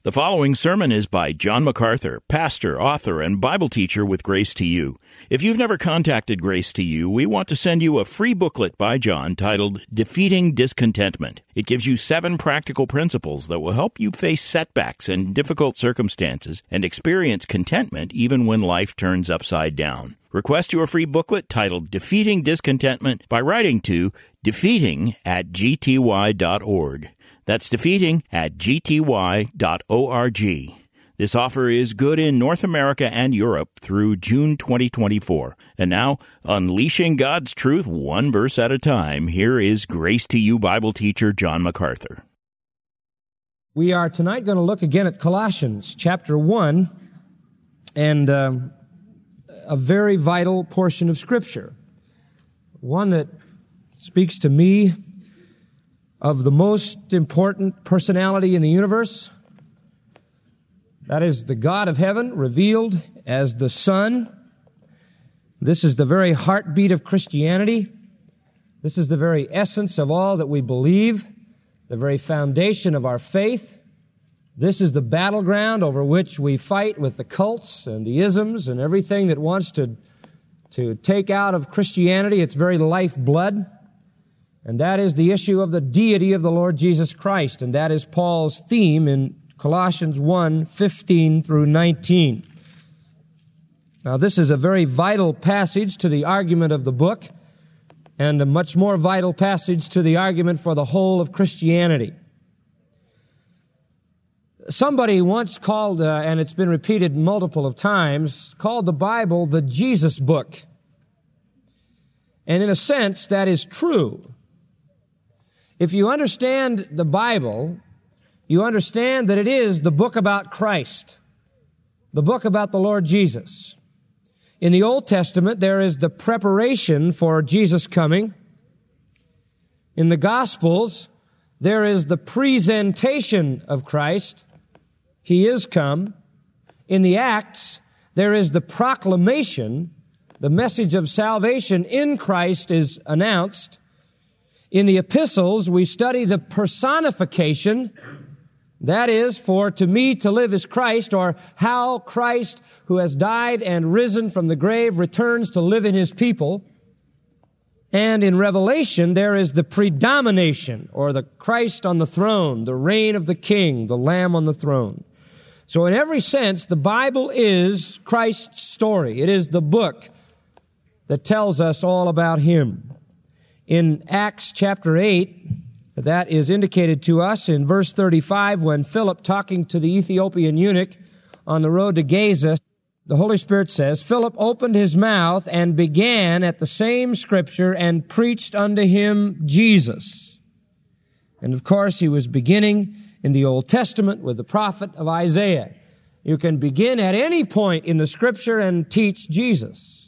The following sermon is by John MacArthur, pastor, author, and Bible teacher with Grace to You. If you've never contacted Grace to You, we want to send you a free booklet by John titled Defeating Discontentment. It gives you 7 practical principles that will help you face setbacks and difficult circumstances and experience contentment even when life turns upside down. Request your free booklet titled Defeating Discontentment by writing to defeating@gty.org. That's defeating@gty.org. This offer is good in North America and Europe through June 2024. And now, unleashing God's truth one verse at a time, here is Grace to You Bible teacher John MacArthur. We are tonight going to look again at Colossians chapter 1 and a very vital portion of Scripture. One that speaks to me of the most important personality in the universe. That is the God of heaven revealed as the Son. This is the very heartbeat of Christianity. This is the very essence of all that we believe, the very foundation of our faith. This is the battleground over which we fight with the cults and the isms and everything that wants to take out of Christianity its very lifeblood. And that is the issue of the deity of the Lord Jesus Christ. And that is Paul's theme in Colossians 1:15 through 19. Now, this is a very vital passage to the argument of the book, and a much more vital passage to the argument for the whole of Christianity. Somebody once called, and it's been repeated multiple of times, called the Bible the Jesus book. And in a sense, that is true. If you understand the Bible, you understand that it is the book about Christ, the book about the Lord Jesus. In the Old Testament, there is the preparation for Jesus' coming. In the Gospels, there is the presentation of Christ. He is come. In the Acts, there is the proclamation. The message of salvation in Christ is announced. In the epistles, we study the personification. That is, for to me to live is Christ, or how Christ, who has died and risen from the grave, returns to live in His people. And in Revelation, there is the predomination, or the Christ on the throne, the reign of the King, the Lamb on the throne. So in every sense, the Bible is Christ's story. It is the book that tells us all about Him. In Acts chapter 8, that is indicated to us in verse 35 when Philip, talking to the Ethiopian eunuch on the road to Gaza, the Holy Spirit says, Philip opened his mouth and began at the same Scripture and preached unto him Jesus. And of course, he was beginning in the Old Testament with the prophet of Isaiah. You can begin at any point in the Scripture and teach Jesus.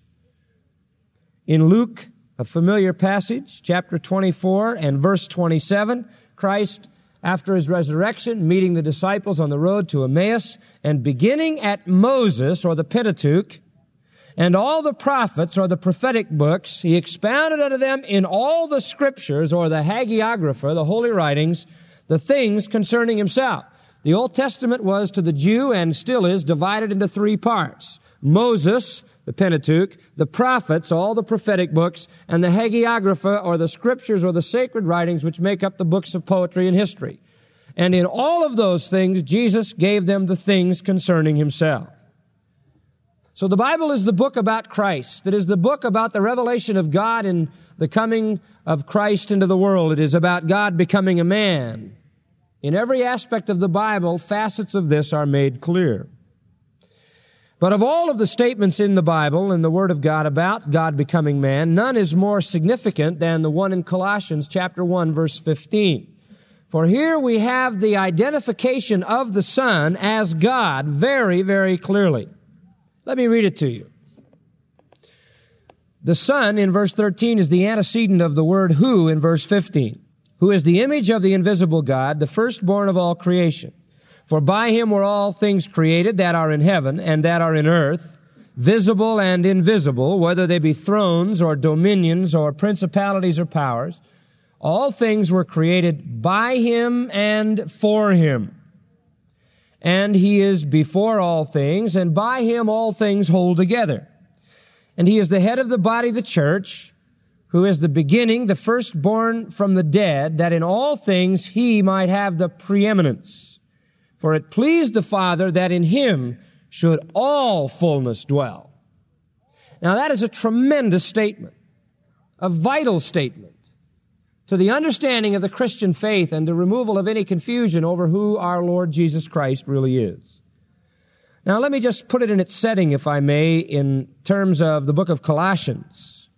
In Luke, a familiar passage, chapter 24 and verse 27, Christ, after His resurrection, meeting the disciples on the road to Emmaus, and beginning at Moses, or the Pentateuch, and all the prophets, or the prophetic books, He expounded unto them in all the Scriptures, or the hagiographa, the holy writings, the things concerning Himself. The Old Testament was to the Jew, and still is, divided into 3 parts. Moses, the Pentateuch, the prophets, all the prophetic books, and the hagiographa, or the scriptures, or the sacred writings which make up the books of poetry and history. And in all of those things, Jesus gave them the things concerning Himself. So the Bible is the book about Christ. It is the book about the revelation of God and the coming of Christ into the world. It is about God becoming a man. In every aspect of the Bible, facets of this are made clear. But of all of the statements in the Bible and the Word of God about God becoming man, none is more significant than the one in Colossians chapter 1, verse 15. For here we have the identification of the Son as God very, very clearly. Let me read it to you. The Son in verse 13 is the antecedent of the word who in verse 15, who is the image of the invisible God, the firstborn of all creation. For by Him were all things created that are in heaven and that are in earth, visible and invisible, whether they be thrones or dominions or principalities or powers. All things were created by Him and for Him. and he is before all things, and by him all things hold together. And he is the head of the body, the church, who is the beginning, the firstborn from the dead, that in all things he might have the preeminence. For it pleased the Father that in him should all fullness dwell. Now that is a tremendous statement, a vital statement to the understanding of the Christian faith and the removal of any confusion over who our Lord Jesus Christ really is. Now let me just put it in its setting, if I may, in terms of the book of Colossians.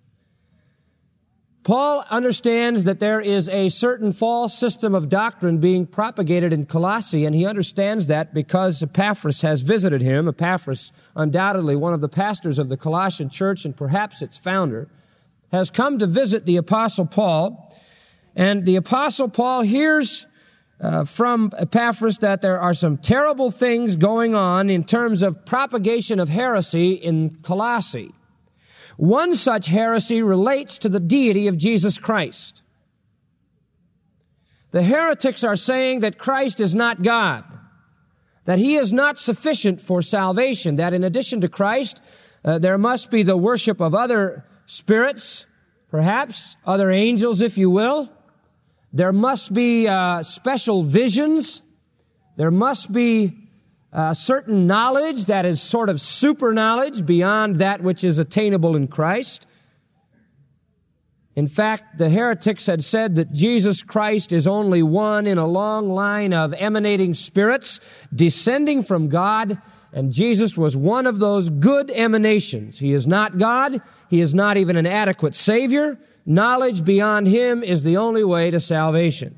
Paul understands that there is a certain false system of doctrine being propagated in Colossae, and he understands that because Epaphras has visited him. Epaphras, undoubtedly one of the pastors of the Colossian church and perhaps its founder, has come to visit the Apostle Paul. And the Apostle Paul hears from Epaphras that there are some terrible things going on in terms of propagation of heresy in Colossae. One such heresy relates to the deity of Jesus Christ. The heretics are saying that Christ is not God, that he is not sufficient for salvation, that in addition to Christ, there must be the worship of other spirits, perhaps other angels, if you will. There must be special visions. There must be certain knowledge that is sort of super knowledge beyond that which is attainable in Christ. In fact, the heretics had said that Jesus Christ is only one in a long line of emanating spirits descending from God, and Jesus was one of those good emanations. He is not God. He is not even an adequate Savior. Knowledge beyond him is the only way to salvation.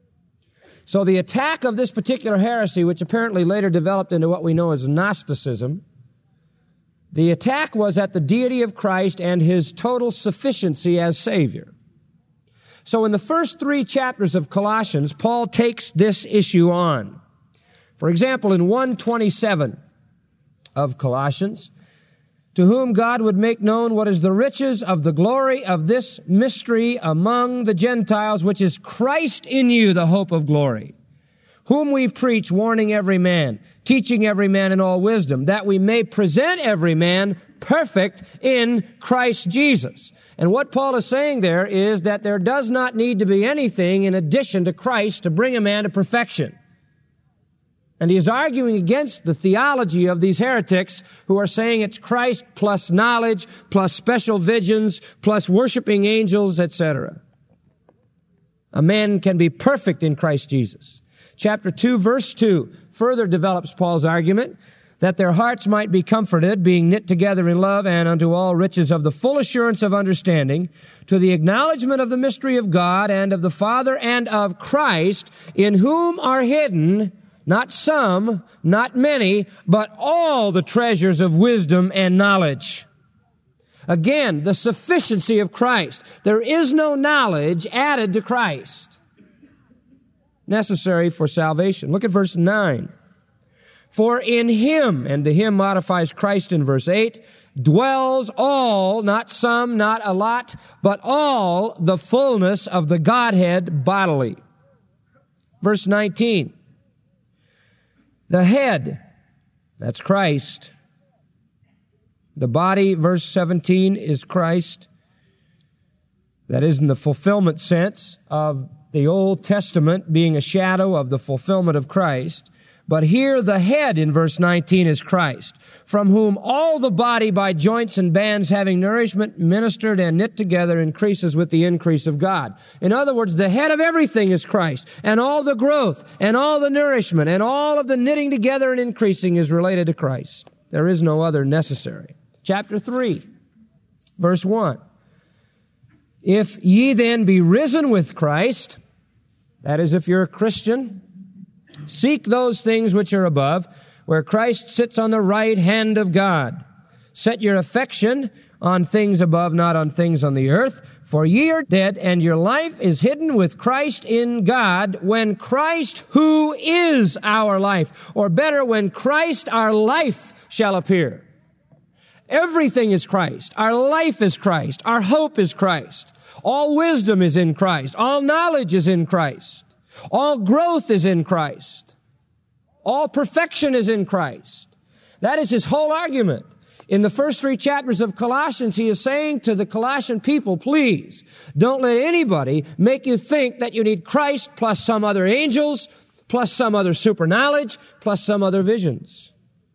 So the attack of this particular heresy, which apparently later developed into what we know as Gnosticism, the attack was at the deity of Christ and his total sufficiency as Savior. So in the first 3 chapters of Colossians, Paul takes this issue on. For example, in 1:27 of Colossians, to whom God would make known what is the riches of the glory of this mystery among the Gentiles, which is Christ in you, the hope of glory, whom we preach, warning every man, teaching every man in all wisdom, that we may present every man perfect in Christ Jesus. And what Paul is saying there is that there does not need to be anything in addition to Christ to bring a man to perfection. And he is arguing against the theology of these heretics who are saying it's Christ plus knowledge, plus special visions, plus worshiping angels, etc. A man can be perfect in Christ Jesus. Chapter 2, verse 2 further develops Paul's argument that their hearts might be comforted, being knit together in love, and unto all riches of the full assurance of understanding, to the acknowledgement of the mystery of God and of the Father and of Christ, in whom are hidden not some, not many, but all the treasures of wisdom and knowledge. Again, the sufficiency of Christ. There is no knowledge added to Christ necessary for salvation. Look at verse 9. For in him, and the him modifies Christ in verse 8, dwells all, not some, not a lot, but all the fullness of the Godhead bodily. Verse 19. The head, that's Christ. The body, verse 17, is Christ. That is in the fulfillment sense of the Old Testament being a shadow of the fulfillment of Christ. But here the head in verse 19 is Christ, from whom all the body by joints and bands having nourishment ministered and knit together increases with the increase of God. In other words, the head of everything is Christ, and all the growth and all the nourishment and all of the knitting together and increasing is related to Christ. There is no other necessary. Chapter 3, verse 1. If ye then be risen with Christ, that is, if you're a Christian, seek those things which are above, where Christ sits on the right hand of God. Set your affection on things above, not on things on the earth. For ye are dead, and your life is hidden with Christ in God, when Christ, who is our life, or better, when Christ, our life, shall appear. Everything is Christ. Our life is Christ. Our hope is Christ. All wisdom is in Christ. All knowledge is in Christ. All growth is in Christ. All perfection is in Christ. That is his whole argument. In the first 3 chapters of Colossians, he is saying to the Colossian people, please, don't let anybody make you think that you need Christ plus some other angels, plus some other super knowledge, plus some other visions.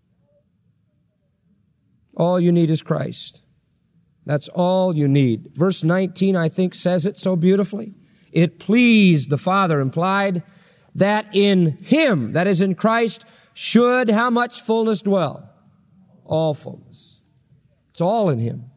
All you need is Christ. That's all you need. Verse 19, I think, says it so beautifully. It pleased the Father, implied, that in him, that is in Christ, should how much fullness dwell? All fullness. It's all in him.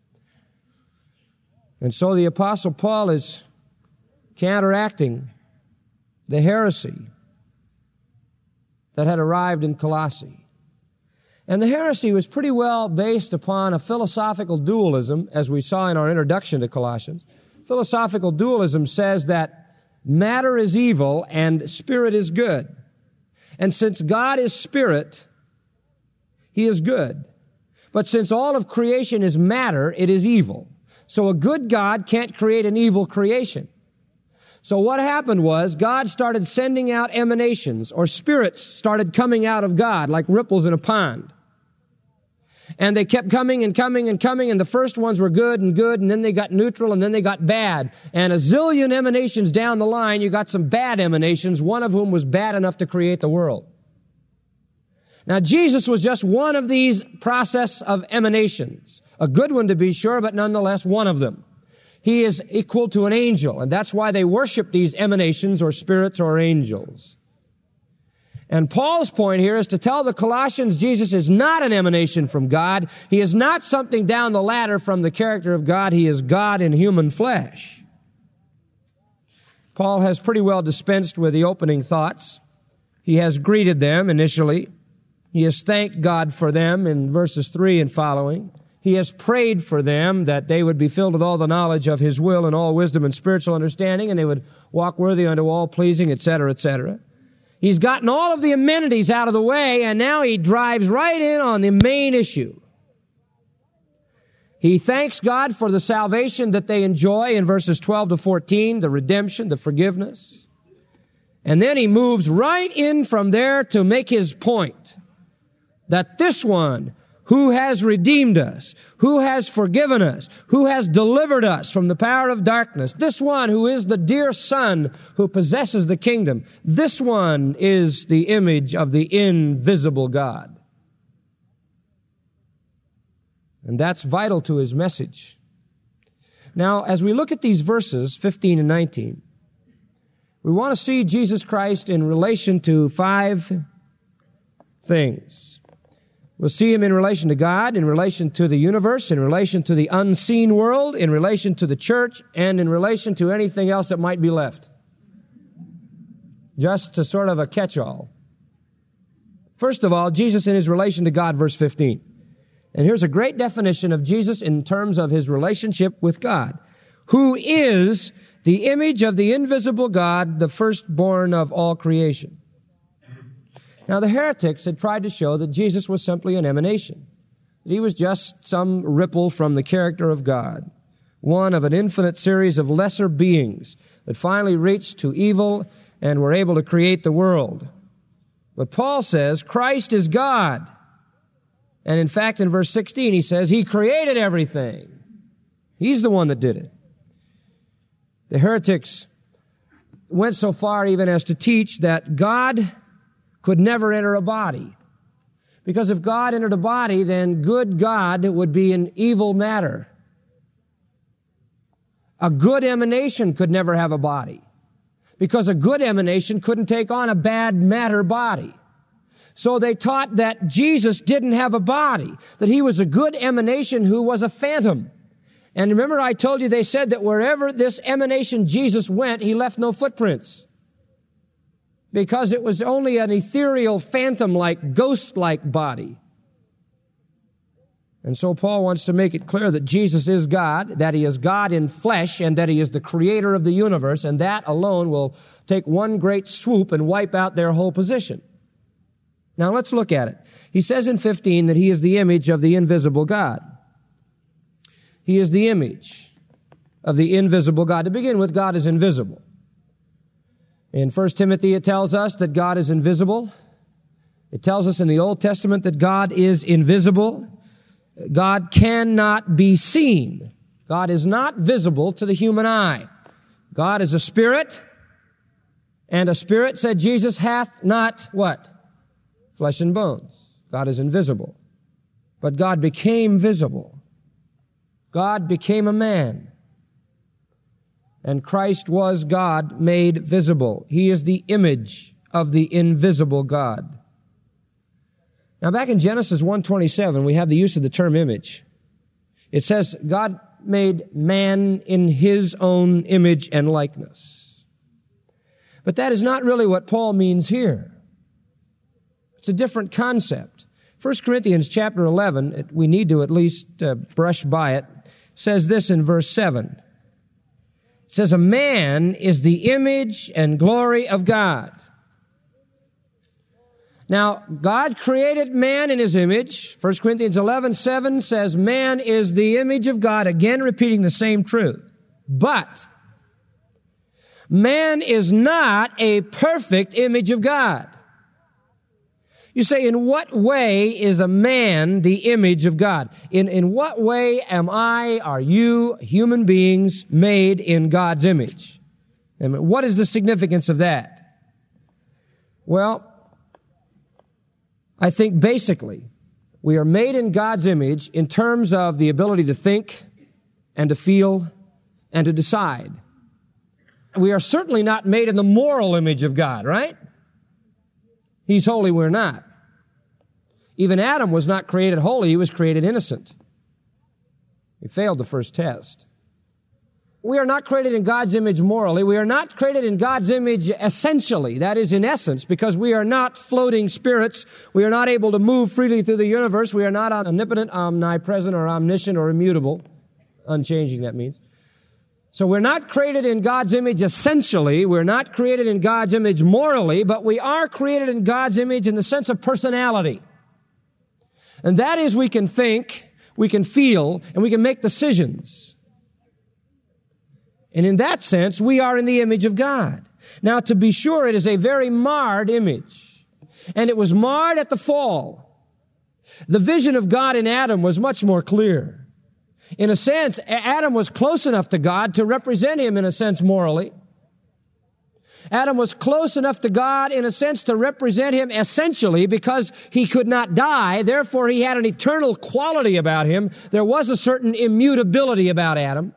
And so the Apostle Paul is counteracting the heresy that had arrived in Colossae. And the heresy was pretty well based upon a philosophical dualism, as we saw in our introduction to Colossians. Philosophical dualism says that matter is evil and spirit is good. And since God is spirit, he is good. But since all of creation is matter, it is evil. So a good God can't create an evil creation. So what happened was God started sending out emanations, or spirits started coming out of God like ripples in a pond. And they kept coming and coming and coming, and the first ones were good, and then they got neutral, and then they got bad. And a zillion emanations down the line, you got some bad emanations, one of whom was bad enough to create the world. Now, Jesus was just one of these process of emanations. A good one to be sure, but nonetheless one of them. He is equal to an angel, and that's why they worship these emanations or spirits or angels. And Paul's point here is to tell the Colossians Jesus is not an emanation from God. He is not something down the ladder from the character of God. He is God in human flesh. Paul has pretty well dispensed with the opening thoughts. He has greeted them initially. He has thanked God for them in verses 3 and following. He has prayed for them that they would be filled with all the knowledge of his will and all wisdom and spiritual understanding, and they would walk worthy unto all pleasing, etc., etc. He's gotten all of the amenities out of the way, and now he drives right in on the main issue. He thanks God for the salvation that they enjoy in verses 12 to 14, the redemption, the forgiveness. And then he moves right in from there to make his point that this one who has redeemed us, who has forgiven us, who has delivered us from the power of darkness, this one who is the dear Son who possesses the kingdom, this one is the image of the invisible God. And that's vital to his message. Now, as we look at these verses, 15 and 19, we want to see Jesus Christ in relation to 5 things. We'll see him in relation to God, in relation to the universe, in relation to the unseen world, in relation to the church, and in relation to anything else that might be left. Just to sort of a catch-all. First of all, Jesus in his relation to God, verse 15. And here's a great definition of Jesus in terms of his relationship with God. Who is the image of the invisible God, the firstborn of all creation. Now, the heretics had tried to show that Jesus was simply an emanation, that he was just some ripple from the character of God, one of an infinite series of lesser beings that finally reached to evil and were able to create the world. But Paul says Christ is God. And in fact, in verse 16, he says he created everything. He's the one that did it. The heretics went so far even as to teach that God could never enter a body. Because if God entered a body, then good God would be an evil matter. A good emanation could never have a body. Because a good emanation couldn't take on a bad matter body. So they taught that Jesus didn't have a body, that he was a good emanation who was a phantom. And remember I told you they said that wherever this emanation Jesus went, he left no footprints. Because it was only an ethereal, phantom-like, ghost-like body. And so Paul wants to make it clear that Jesus is God, that he is God in flesh, and that he is the creator of the universe, and that alone will take one great swoop and wipe out their whole position. Now let's look at it. He says in 15 that he is the image of the invisible God. He is the image of the invisible God. To begin with, God is invisible. In 1 Timothy, it tells us that God is invisible. It tells us in the Old Testament that God is invisible. God cannot be seen. God is not visible to the human eye. God is a spirit, and a spirit, said Jesus, hath not what? Flesh and bones. God is invisible. But God became visible. God became a man. And Christ was God made visible. He is the image of the invisible God. Now back in Genesis 1:27, we have the use of the term image. It says, God made man in his own image and likeness. But that is not really what Paul means here. It's a different concept. 1 Corinthians chapter 11, we need to at least brush by it, says this in verse 7. It says, a man is the image and glory of God. Now, God created man in his image. 1 Corinthians 11:7 says man is the image of God, again repeating the same truth. But man is not a perfect image of God. You say, in what way is a man the image of God? In what way are you, human beings, made in God's image? And what is the significance of that? Well, I think basically we are made in God's image in terms of the ability to think and to feel and to decide. We are certainly not made in the moral image of God, right? He's holy, we're not. Even Adam was not created holy, he was created innocent. He failed the first test. We are not created in God's image morally. We are not created in God's image essentially, that is in essence, because we are not floating spirits. We are not able to move freely through the universe. We are not omnipotent, omnipresent, or omniscient, or immutable. Unchanging, that means. So we're not created in God's image essentially. We're not created in God's image morally, but we are created in God's image in the sense of personality. And that is we can think, we can feel, and we can make decisions. And in that sense, we are in the image of God. Now, to be sure, it is a very marred image. And it was marred at the fall. The vision of God in Adam was much more clear. In a sense, Adam was close enough to God to represent him, in a sense, morally. Adam was close enough to God, in a sense, to represent him essentially because he could not die. Therefore, he had an eternal quality about him. There was a certain immutability about Adam.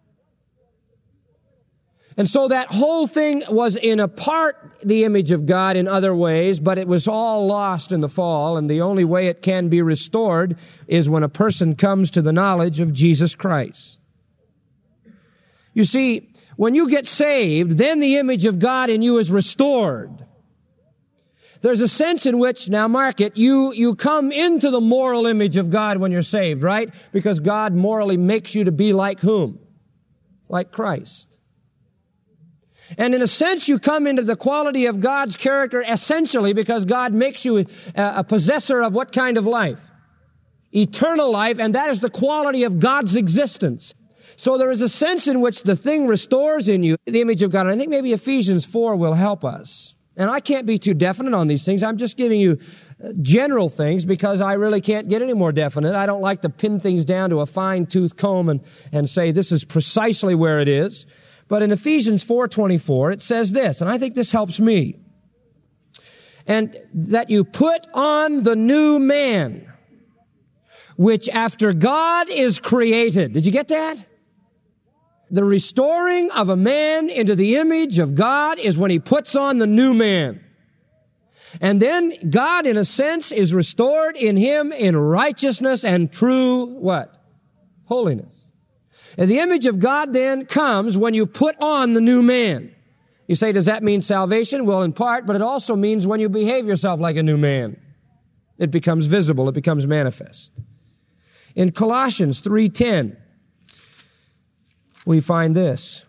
And so that whole thing was in a part the image of God in other ways, but it was all lost in the fall, and the only way it can be restored is when a person comes to the knowledge of Jesus Christ. You see, when you get saved, then the image of God in you is restored. There's a sense in which, now mark it, you come into the moral image of God when you're saved, right? Because God morally makes you to be like whom? Like Christ. And in a sense, you come into the quality of God's character essentially because God makes you a possessor of what kind of life? Eternal life, and that is the quality of God's existence. So there is a sense in which the thing restores in you the image of God. And I think maybe Ephesians 4 will help us. And I can't be too definite on these things. I'm just giving you general things because I really can't get any more definite. I don't like to pin things down to a fine-tooth comb and say this is precisely where it is. But in Ephesians 4:24, it says this, and I think this helps me. And that you put on the new man, which after God is created. Did you get that? The restoring of a man into the image of God is when he puts on the new man. And then God, in a sense, is restored in him in righteousness and true, what? Holiness. And the image of God then comes when you put on the new man. You say, does that mean salvation? Well, in part, but it also means when you behave yourself like a new man. It becomes visible, it becomes manifest. In Colossians 3:10, we find this.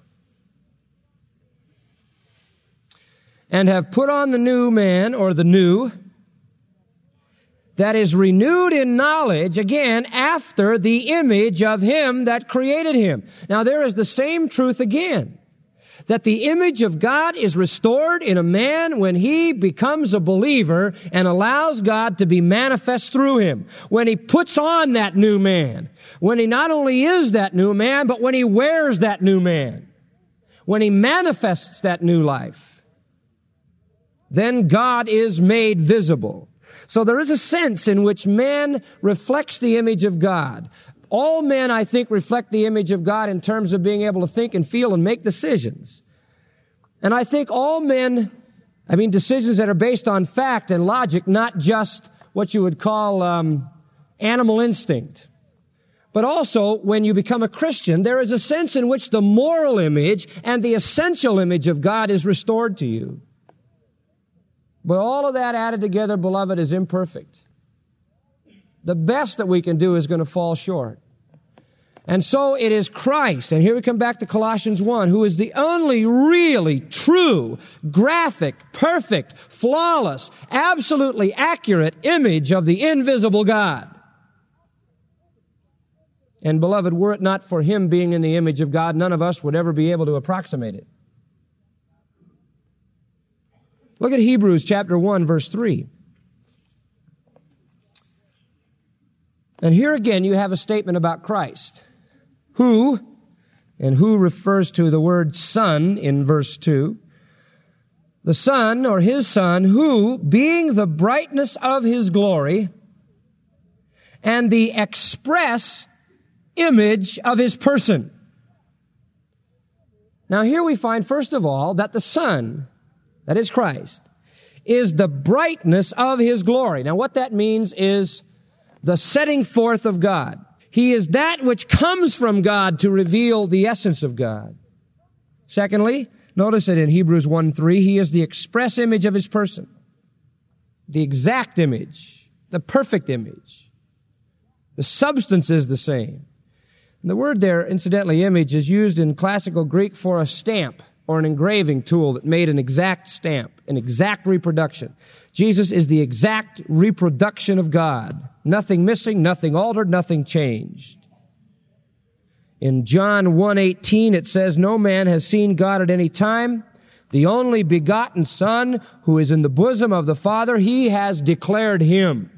And have put on the new man, or the new, that is renewed in knowledge, again, after the image of him that created him. Now, there is the same truth again. that the image of God is restored in a man when he becomes a believer and allows God to be manifest through him. When he puts on that new man. When he not only is that new man, but when he wears that new man. When he manifests that new life. Then God is made visible. So there is a sense in which man reflects the image of God. All men, I think, reflect the image of God in terms of being able to think and feel and make decisions. And I think all men, decisions that are based on fact and logic, not just what you would call animal instinct. But also, when you become a Christian, there is a sense in which the moral image and the essential image of God is restored to you. But all of that added together, beloved, is imperfect. The best that we can do is going to fall short. And so it is Christ, and here we come back to Colossians 1, who is the only really true, graphic, perfect, flawless, absolutely accurate image of the invisible God. And beloved, were it not for him being in the image of God, none of us would ever be able to approximate it. Look at Hebrews chapter 1, verse 3. And here again you have a statement about Christ, who refers to the word Son in verse 2. The Son, or his Son, who, being the brightness of his glory and the express image of his person. Now here we find, first of all, that the Son, that is Christ, is the brightness of his glory. Now what that means is the setting forth of God. He is that which comes from God to reveal the essence of God. Secondly, notice that in Hebrews 1:3, he is the express image of his person. The exact image, the perfect image. The substance is the same. And the word there, incidentally, image, is used in classical Greek for a stamp or an engraving tool that made an exact stamp, an exact reproduction. Jesus is the exact reproduction of God. Nothing missing, nothing altered, nothing changed. In John 1:18, it says, no man has seen God at any time. The only begotten Son who is in the bosom of the Father, he has declared him.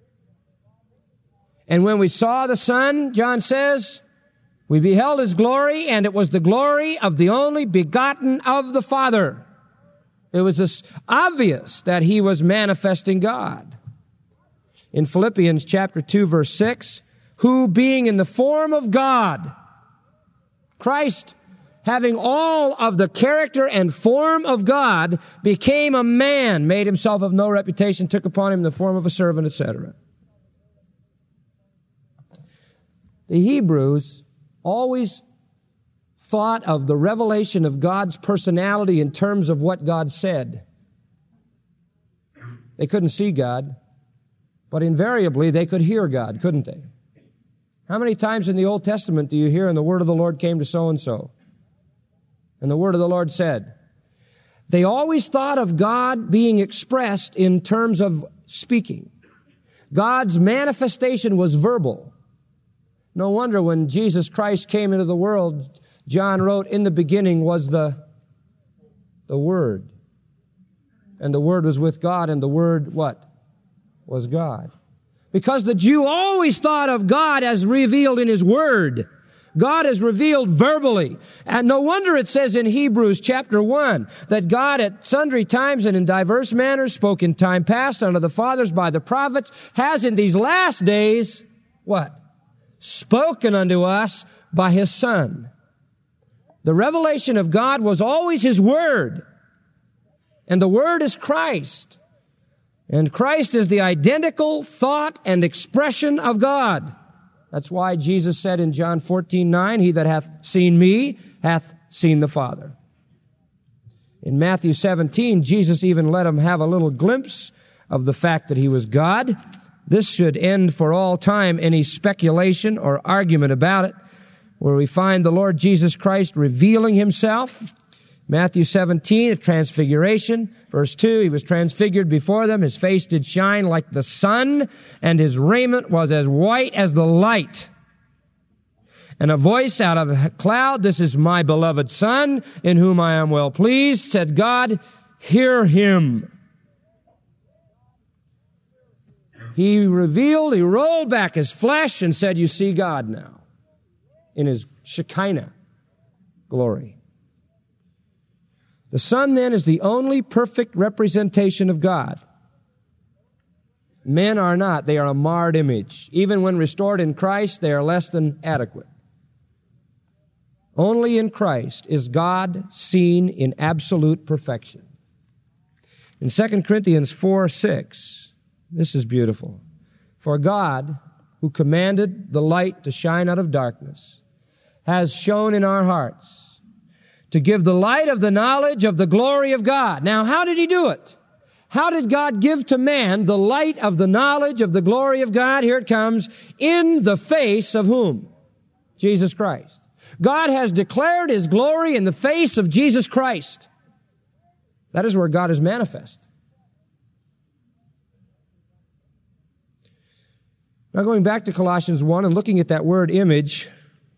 And when we saw the Son, John says, we beheld his glory, and it was the glory of the only begotten of the Father. It was obvious that he was manifesting God. In Philippians chapter 2, verse 6, who being in the form of God, Christ, having all of the character and form of God, became a man, made himself of no reputation, took upon him the form of a servant, etc. The Hebrews always thought of the revelation of God's personality in terms of what God said. They couldn't see God, but invariably they could hear God, couldn't they? How many times in the Old Testament do you hear, and the word of the Lord came to so-and-so? And the word of the Lord said. They always thought of God being expressed in terms of speaking. God's manifestation was verbal. No wonder when Jesus Christ came into the world, John wrote, in the beginning was the Word. And the Word was with God, and the Word, what? Was God. Because the Jew always thought of God as revealed in His Word. God is revealed verbally. And no wonder it says in Hebrews chapter 1 that God at sundry times and in diverse manners spoke in time past unto the fathers by the prophets, has in these last days, what? Spoken unto us by His Son. The revelation of God was always His Word. And the Word is Christ. And Christ is the identical thought and expression of God. That's why Jesus said in John 14:9, he that hath seen me hath seen the Father. In Matthew 17, Jesus even let him have a little glimpse of the fact that He was God. This should end for all time any speculation or argument about it, where we find the Lord Jesus Christ revealing Himself. Matthew 17, a transfiguration. Verse 2, He was transfigured before them. His face did shine like the sun, and His raiment was as white as the light. And a voice out of a cloud, "This is my beloved Son, in whom I am well pleased," said God, "Hear him." He rolled back his flesh and said, "You see God now in his Shekinah glory." The Son then is the only perfect representation of God. Men are not. They are a marred image. Even when restored in Christ, they are less than adequate. Only in Christ is God seen in absolute perfection. In 2 Corinthians 4:6, this is beautiful. "For God, who commanded the light to shine out of darkness, has shone in our hearts to give the light of the knowledge of the glory of God." Now, how did he do it? How did God give to man the light of the knowledge of the glory of God? Here it comes. In the face of whom? Jesus Christ. God has declared his glory in the face of Jesus Christ. That is where God is manifest. Now, going back to Colossians 1 and looking at that word image,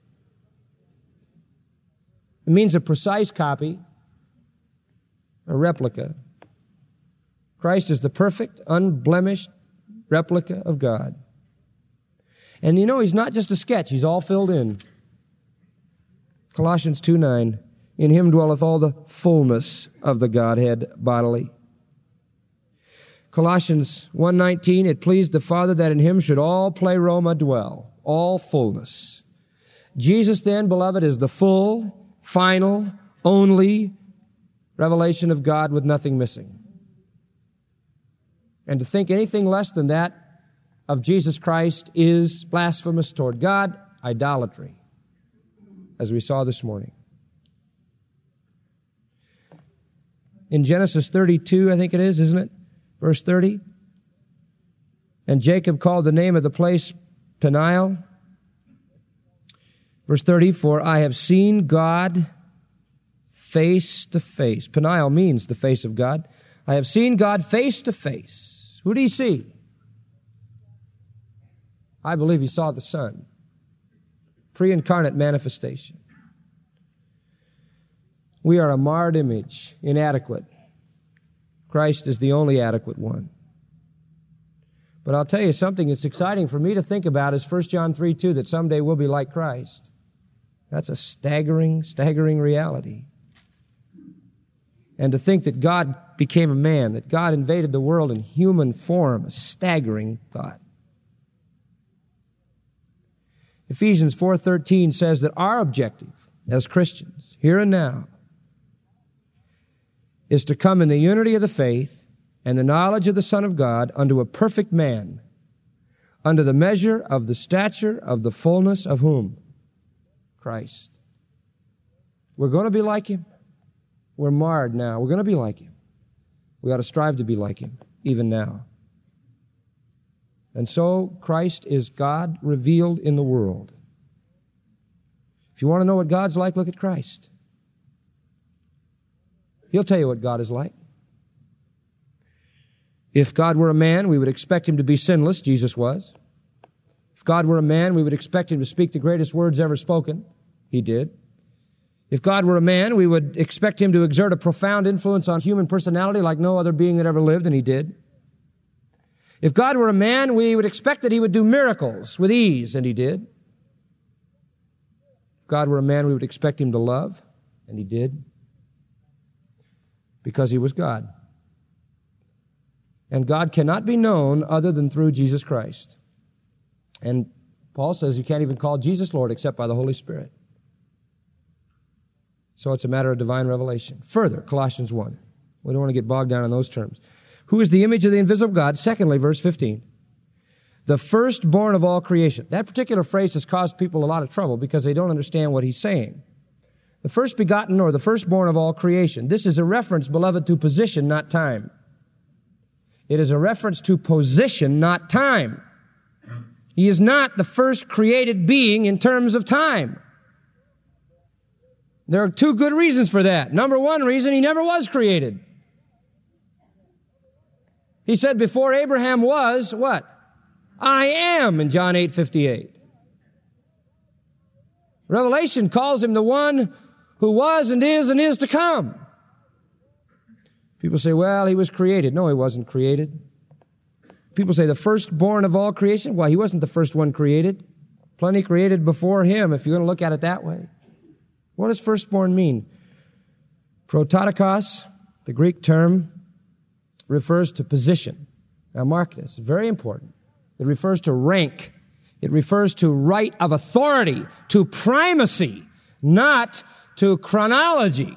it means a precise copy, a replica. Christ is the perfect, unblemished replica of God. And you know, he's not just a sketch, he's all filled in. Colossians 2:9, "In him dwelleth all the fullness of the Godhead bodily." Colossians 1:19, "It pleased the Father that in him should all pleroma dwell," all fullness. Jesus then, beloved, is the full, final, only revelation of God with nothing missing. And to think anything less than that of Jesus Christ is blasphemous toward God, idolatry, as we saw this morning. In Genesis 32, I think it is, isn't it? Verse 30. "And Jacob called the name of the place Peniel." Verse 30, "For I have seen God face to face." Peniel means the face of God. "I have seen God face to face." Who did he see? I believe he saw the Son. Pre-incarnate manifestation. We are a marred image, inadequate. Christ is the only adequate one. But I'll tell you something that's exciting for me to think about is 1 John 3:2, that someday we'll be like Christ. That's a staggering reality. And to think that God became a man, that God invaded the world in human form, a staggering thought. Ephesians 4:13 says that our objective as Christians, here and now, is to come in the unity of the faith and the knowledge of the Son of God unto a perfect man, under the measure of the stature of the fullness of whom? Christ. We're going to be like him. We're marred now. We're going to be like him. We ought to strive to be like him, even now. And so Christ is God revealed in the world. If you want to know what God's like, look at Christ. He'll tell you what God is like. If God were a man, we would expect him to be sinless. Jesus was. If God were a man, we would expect him to speak the greatest words ever spoken. He did. If God were a man, we would expect him to exert a profound influence on human personality like no other being that ever lived, and he did. If God were a man, we would expect that he would do miracles with ease, and he did. If God were a man, we would expect him to love, and he did. Because he was God. And God cannot be known other than through Jesus Christ. And Paul says you can't even call Jesus Lord except by the Holy Spirit. So it's a matter of divine revelation. Further, Colossians 1. We don't want to get bogged down in those terms. Who is the image of the invisible God? Secondly, verse 15. The firstborn of all creation. That particular phrase has caused people a lot of trouble because they don't understand what he's saying. The first begotten or the firstborn of all creation. This is a reference, beloved, to position, not time. It is a reference to position, not time. He is not the first created being in terms of time. There are two good reasons for that. Number one reason, he never was created. He said before Abraham was, what? I am, in John 8:58. Revelation calls him the one who was and is to come. People say, well, he was created. No, he wasn't created. People say the firstborn of all creation. Well, he wasn't the first one created. Plenty created before him, if you're going to look at it that way. What does firstborn mean? Prototokos, the Greek term, refers to position. Now mark this, very important. It refers to rank. It refers to right of authority, to primacy, not to chronology.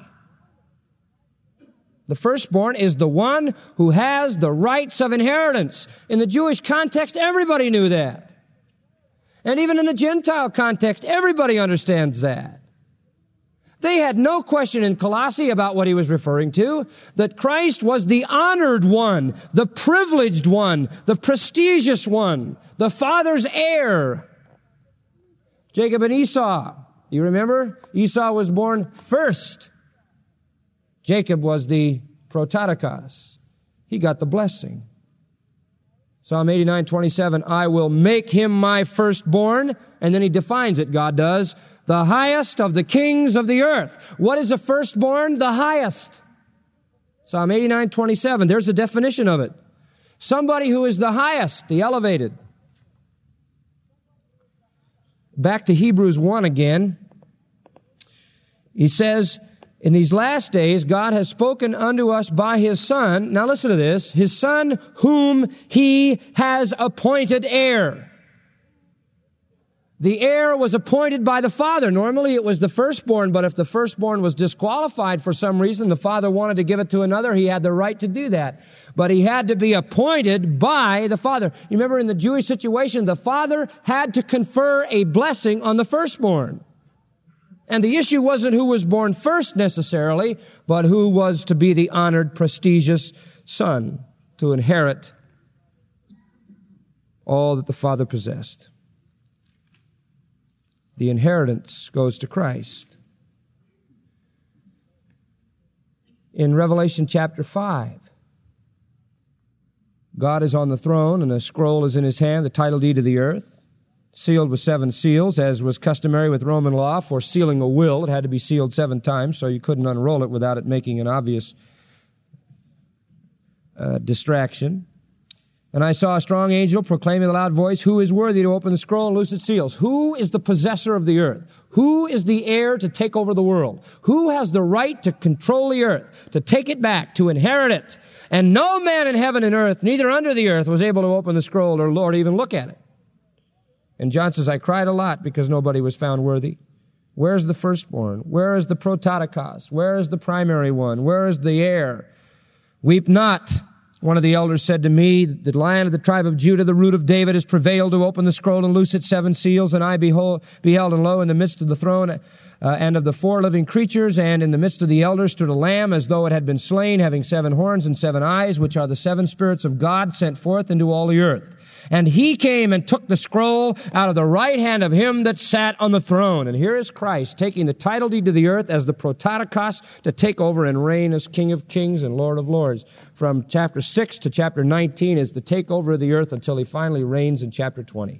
The firstborn is the one who has the rights of inheritance. In the Jewish context, everybody knew that. And even in the Gentile context, everybody understands that. They had no question in Colossae about what he was referring to, that Christ was the honored one, the privileged one, the prestigious one, the Father's heir. Jacob and Esau, you remember? Esau was born first. Jacob was the prototokos. He got the blessing. Psalm 89:27, I will make him my firstborn. And then he defines it, God does, the highest of the kings of the earth. What is a firstborn? The highest. Psalm 89:27, there's a definition of it. Somebody who is the highest, the elevated. Back to Hebrews 1 again. He says, in these last days, God has spoken unto us by His Son. Now listen to this. His Son whom He has appointed heir. The heir was appointed by the Father. Normally it was the firstborn, but if the firstborn was disqualified for some reason, the Father wanted to give it to another, He had the right to do that. But He had to be appointed by the Father. You remember in the Jewish situation, the Father had to confer a blessing on the firstborn. And the issue wasn't who was born first necessarily, but who was to be the honored, prestigious son to inherit all that the Father possessed. The inheritance goes to Christ. In Revelation chapter 5, God is on the throne and a scroll is in His hand, the title deed of the earth, sealed with 7 seals, as was customary with Roman law for sealing a will. It had to be sealed 7 times, so you couldn't unroll it without it making an obvious distraction. And I saw a strong angel proclaiming with a loud voice, who is worthy to open the scroll and loose its seals? Who is the possessor of the earth? Who is the heir to take over the world? Who has the right to control the earth, to take it back, to inherit it? And no man in heaven and earth, neither under the earth, was able to open the scroll or even look at it. And John says, I cried a lot because nobody was found worthy. Where's the firstborn? Where is the prototokos? Where is the primary one? Where is the heir? Weep not. One of the elders said to me, the Lion of the tribe of Judah, the Root of David, has prevailed to open the scroll and loose its 7 seals. And I beheld, and lo, in the midst of the throne and of the 4 living creatures, and in the midst of the elders stood a lamb as though it had been slain, having 7 horns and 7 eyes, which are the 7 spirits of God sent forth into all the earth. And He came and took the scroll out of the right hand of Him that sat on the throne. And here is Christ taking the title deed to the earth as the prototokos to take over and reign as King of kings and Lord of lords. From chapter 6 to chapter 19 is the takeover of the earth until He finally reigns in chapter 20.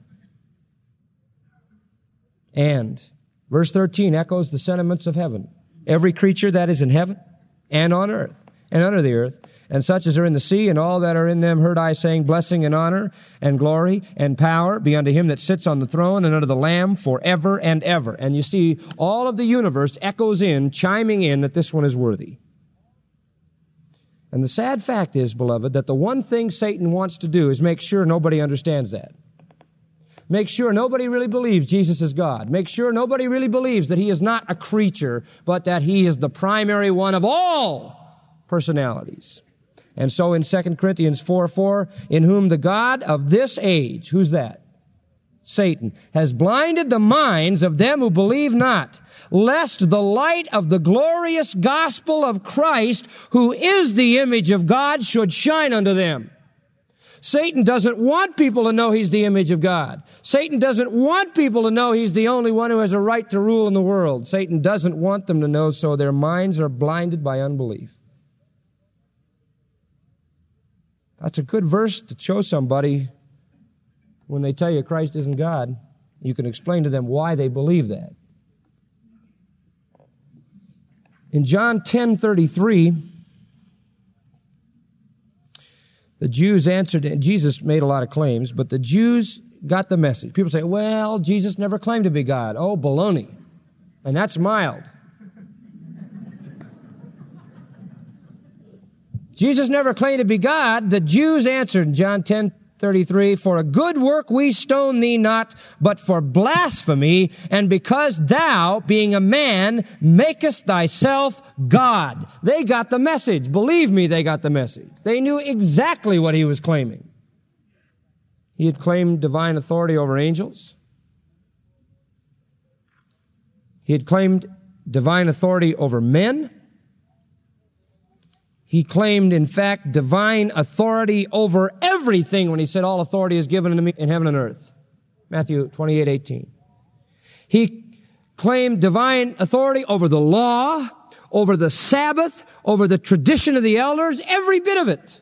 And verse 13 echoes the sentiments of heaven. Every creature that is in heaven and on earth and under the earth, and such as are in the sea, and all that are in them, heard I saying, blessing and honor and glory and power be unto Him that sits on the throne and unto the Lamb forever and ever. And you see, all of the universe echoes in, chiming in that this one is worthy. And the sad fact is, beloved, that the one thing Satan wants to do is make sure nobody understands that. Make sure nobody really believes Jesus is God. Make sure nobody really believes that He is not a creature, but that He is the primary one of all personalities. And so in 2 Corinthians 4:4, in whom the God of this age, who's that? Satan, has blinded the minds of them who believe not, lest the light of the glorious gospel of Christ, who is the image of God, should shine unto them. Satan doesn't want people to know He's the image of God. Satan doesn't want people to know He's the only one who has a right to rule in the world. Satan doesn't want them to know, so their minds are blinded by unbelief. That's a good verse to show somebody when they tell you Christ isn't God. You can explain to them why they believe that. In John 10:33, the Jews answered, and Jesus made a lot of claims, but the Jews got the message. People say, well, Jesus never claimed to be God. Oh, baloney. And that's mild. Jesus never claimed to be God. The Jews answered in John 10:33, for a good work we stone thee not, but for blasphemy, and because thou, being a man, makest thyself God. They got the message. Believe me, they got the message. They knew exactly what he was claiming. He had claimed divine authority over angels. He had claimed divine authority over men. He claimed, in fact, divine authority over everything when he said, all authority is given unto me in heaven and earth. Matthew 28:18. He claimed divine authority over the law, over the Sabbath, over the tradition of the elders, every bit of it.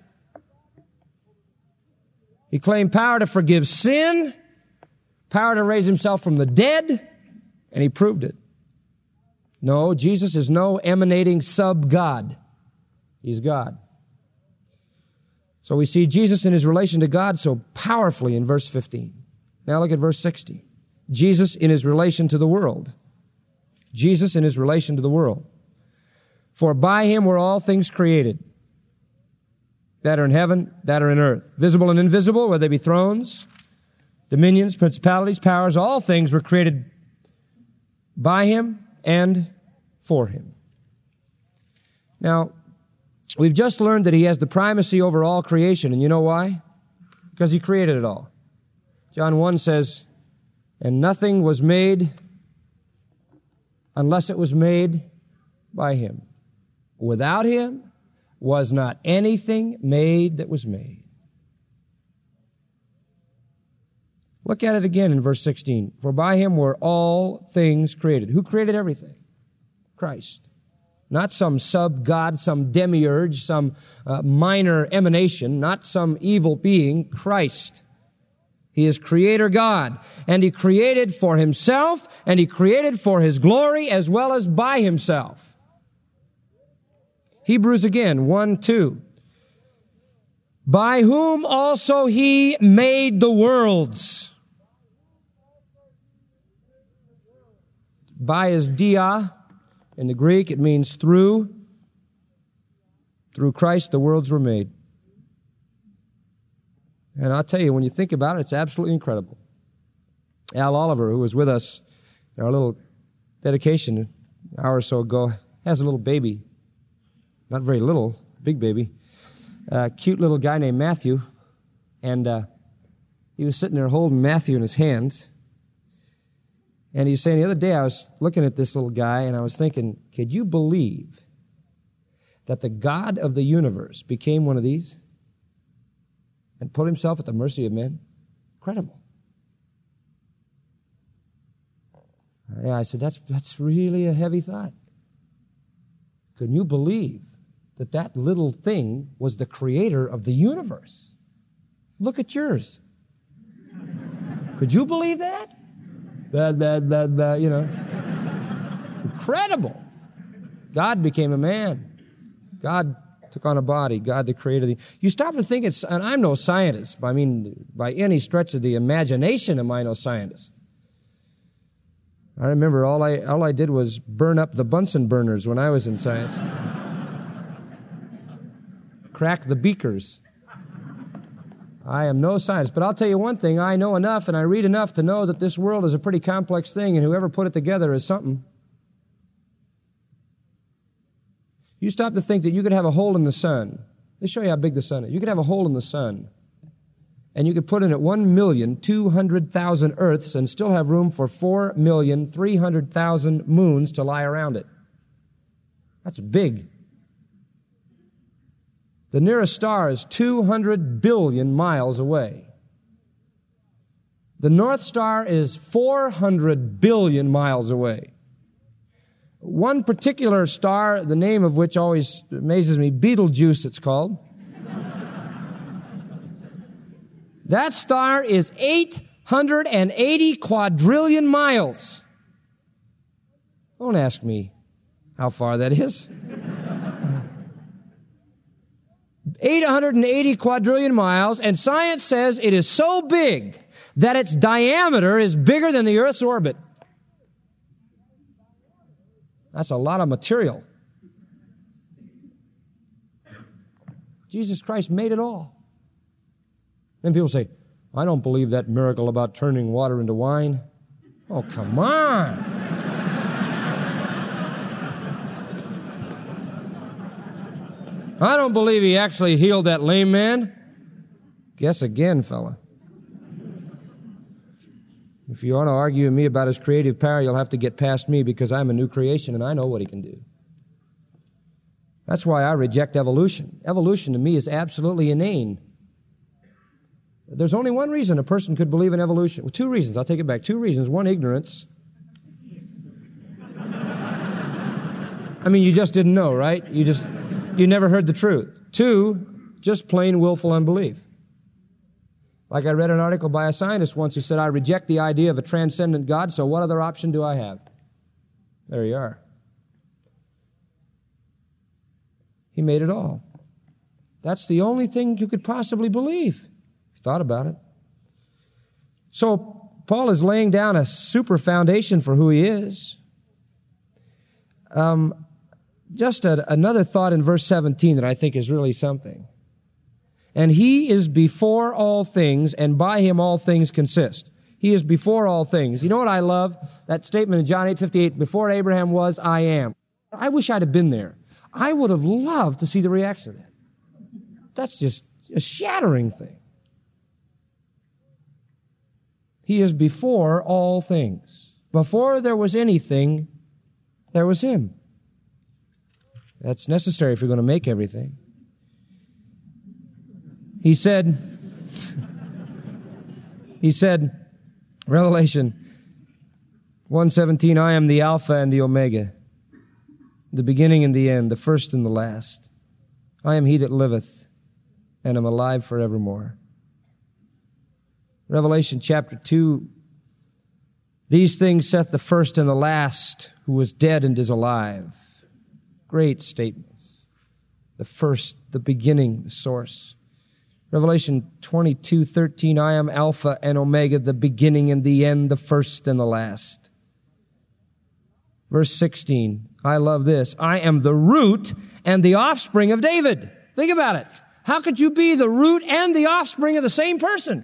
He claimed power to forgive sin, power to raise himself from the dead, and he proved it. No, Jesus is no emanating sub-God. He's God. So we see Jesus in his relation to God so powerfully in verse 15. Now look at verse 16. Jesus in his relation to the world. Jesus in his relation to the world. For by him were all things created, that are in heaven, that are in earth, visible and invisible, whether they be thrones, dominions, principalities, powers, all things were created by him and for him. Now, we've just learned that he has the primacy over all creation, and you know why? Because he created it all. John 1 says, and nothing was made unless it was made by him. Without him was not anything made that was made. Look at it again in verse 16. For by him were all things created. Who created everything? Christ. Not some sub-God, some demiurge, some minor emanation, not some evil being, Christ. He is Creator God, and he created for himself, and he created for his glory as well as by himself. Hebrews again, 1:2. By whom also he made the worlds. By is dia. In the Greek, it means through. Through Christ, the worlds were made. And I'll tell you, when you think about it, it's absolutely incredible. Al Oliver, who was with us in our little dedication an hour or so ago, has a little baby. Not very little, big baby. Cute little guy named Matthew. And he was sitting there holding Matthew in his hands. And he's saying, the other day I was looking at this little guy and I was thinking, could you believe that the God of the universe became one of these and put himself at the mercy of men? Incredible. Yeah, I said, that's really a heavy thought. Can you believe that that little thing was the creator of the universe? Look at yours. Could you believe that? You know. Incredible. God became a man. God took on a body. God the creator. You stop to think it's, and I'm no scientist. I mean, by any stretch of the imagination am I no scientist. I remember all I did was burn up the Bunsen burners when I was in science. Crack the beakers. I am no scientist, but I'll tell you one thing, I know enough and I read enough to know that this world is a pretty complex thing and whoever put it together is something. You stop to think that you could have a hole in the sun. Let me show you how big the sun is. You could have a hole in the sun and you could put in it 1,200,000 Earths and still have room for 4,300,000 moons to lie around it. That's big. The nearest star is 200 billion miles away. The North Star is 400 billion miles away. One particular star, the name of which always amazes me, Betelgeuse it's called. That star is 880 quadrillion miles. Don't ask me how far that is. 880 quadrillion miles, and science says it is so big that its diameter is bigger than the Earth's orbit. That's a lot of material. Jesus Christ made it all. Then people say, I don't believe that miracle about turning water into wine. Oh, come on. I don't believe he actually healed that lame man. Guess again, fella. If you want to argue with me about his creative power, you'll have to get past me because I'm a new creation and I know what he can do. That's why I reject evolution. Evolution to me is absolutely inane. There's only one reason a person could believe in evolution. Well, two reasons. I'll take it back. Two reasons. One, ignorance. I mean, you just didn't know, right? You never heard the truth. Two, just plain willful unbelief. Like I read an article by a scientist once who said, I reject the idea of a transcendent God, so what other option do I have? There you are. He made it all. That's the only thing you could possibly believe. Thought about it. So Paul is laying down a super foundation for who he is. Just another thought in verse 17 that I think is really something. And he is before all things, and by him all things consist. He is before all things. You know what I love? That statement in John 8:58, before Abraham was, I am. I wish I'd have been there. I would have loved to see the reaction of that. That's just a shattering thing. He is before all things. Before there was anything, there was him. That's necessary if you're going to make everything. He said, Revelation 1:17, I am the Alpha and the Omega, the beginning and the end, the first and the last. I am he that liveth and am alive forevermore. Revelation chapter 2, these things saith the first and the last, who was dead and is alive. Great statements. The first, the beginning, the source. Revelation 22:13, I am Alpha and Omega, the beginning and the end, the first and the last. Verse 16, I love this. I am the root and the offspring of David. Think about it. How could you be the root and the offspring of the same person?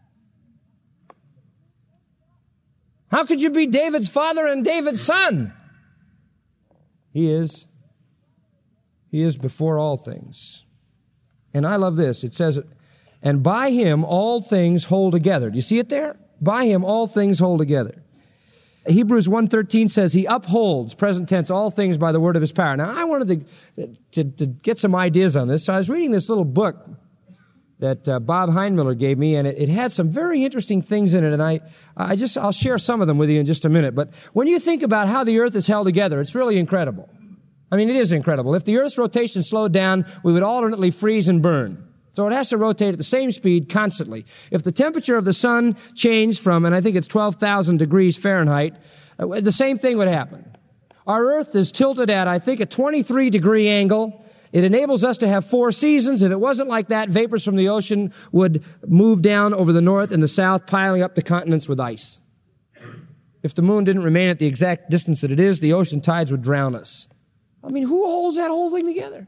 How could you be David's father and David's son? He is before all things. And I love this. It says, and by him all things hold together. Do you see it there? By him all things hold together. Hebrews 1:13 says he upholds, present tense, all things by the word of his power. Now, I wanted to get some ideas on this. So I was reading this little book that Bob Heinmiller gave me, and it had some very interesting things in it, and I'll share some of them with you in just a minute. But when you think about how the earth is held together, it's really incredible. I mean, it is incredible. If the earth's rotation slowed down, we would alternately freeze and burn. So it has to rotate at the same speed constantly. If the temperature of the sun changed from, and I think it's 12,000 degrees Fahrenheit, the same thing would happen. Our earth is tilted at, I think, a 23-degree angle. It enables us to have 4 seasons. If it wasn't like that, vapors from the ocean would move down over the north and the south, piling up the continents with ice. If the moon didn't remain at the exact distance that it is, the ocean tides would drown us. I mean, who holds that whole thing together?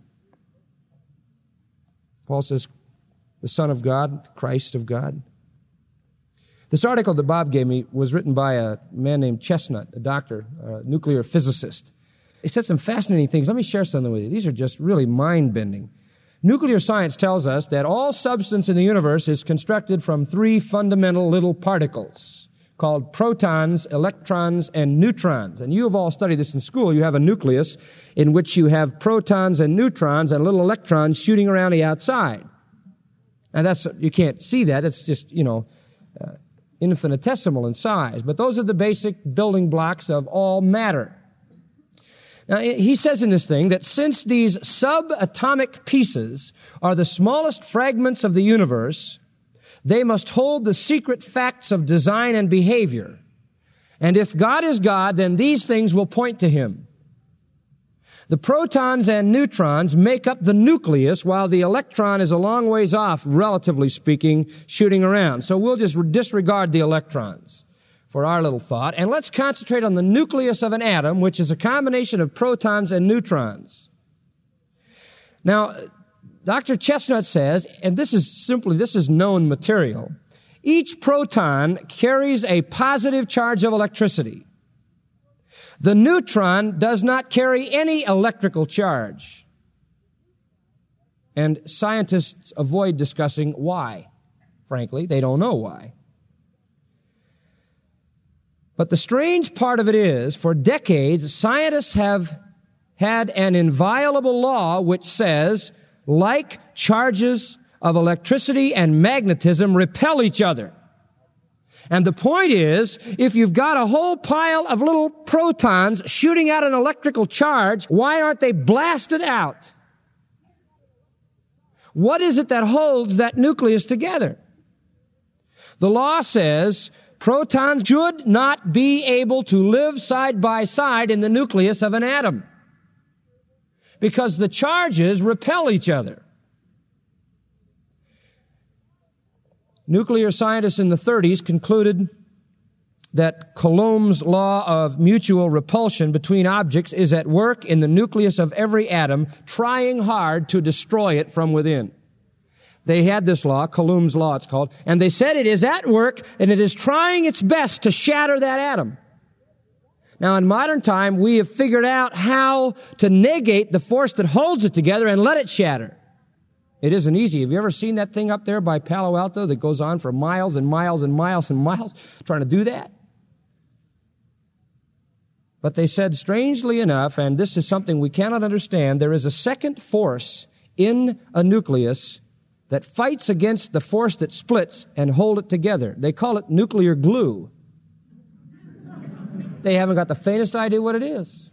Paul says, the Son of God, Christ of God. This article that Bob gave me was written by a man named Chestnut, a doctor, a nuclear physicist. He said some fascinating things. Let me share something with you. These are just really mind-bending. Nuclear science tells us that all substance in the universe is constructed from 3 fundamental little particles called protons, electrons, and neutrons. And you have all studied this in school. You have a nucleus in which you have protons and neutrons and little electrons shooting around the outside. And you can't see that. It's just, infinitesimal in size. But those are the basic building blocks of all matter. Now, he says in this thing that since these subatomic pieces are the smallest fragments of the universe, they must hold the secret facts of design and behavior. And if God is God, then these things will point to him. The protons and neutrons make up the nucleus while the electron is a long ways off, relatively speaking, shooting around. So we'll just disregard the electrons for our little thought. And let's concentrate on the nucleus of an atom, which is a combination of protons and neutrons. Now, Dr. Chestnut says, and this is known material, each proton carries a positive charge of electricity. The neutron does not carry any electrical charge. And scientists avoid discussing why. Frankly, they don't know why. But the strange part of it is, for decades, scientists have had an inviolable law which says, like charges of electricity and magnetism repel each other. And the point is, if you've got a whole pile of little protons shooting out an electrical charge, why aren't they blasted out? What is it that holds that nucleus together? The law says protons should not be able to live side by side in the nucleus of an atom because the charges repel each other. Nuclear scientists in the 30s concluded that Coulomb's law of mutual repulsion between objects is at work in the nucleus of every atom, trying hard to destroy it from within. They had this law, Coulomb's law it's called, and they said it is at work and it is trying its best to shatter that atom. Now, in modern time, we have figured out how to negate the force that holds it together and let it shatter. It isn't easy. Have you ever seen that thing up there by Palo Alto that goes on for miles and miles and miles and miles trying to do that? But they said, strangely enough, and this is something we cannot understand, there is a second force in a nucleus that fights against the force that splits and hold it together. They call it nuclear glue. They haven't got the faintest idea what it is.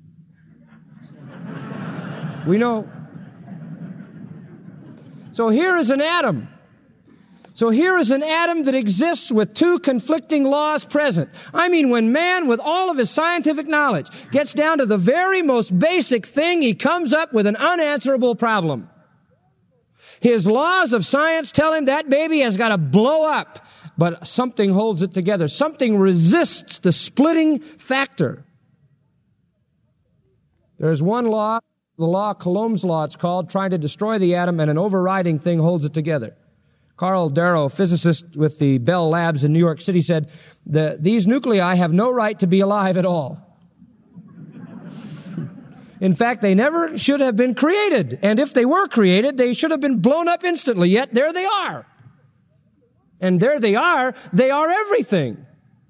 We know. So here is an atom. So here is an atom that exists with two conflicting laws present. I mean, when man, with all of his scientific knowledge, gets down to the very most basic thing, he comes up with an unanswerable problem. His laws of science tell him that baby has got to blow up, but something holds it together. Something resists the splitting factor. There's one law. The law, Coulomb's law, it's called, trying to destroy the atom, and an overriding thing holds it together. Carl Darrow, physicist with the Bell Labs in New York City, said, these nuclei have no right to be alive at all. In fact, they never should have been created. And if they were created, they should have been blown up instantly. Yet there they are. And there they are everything.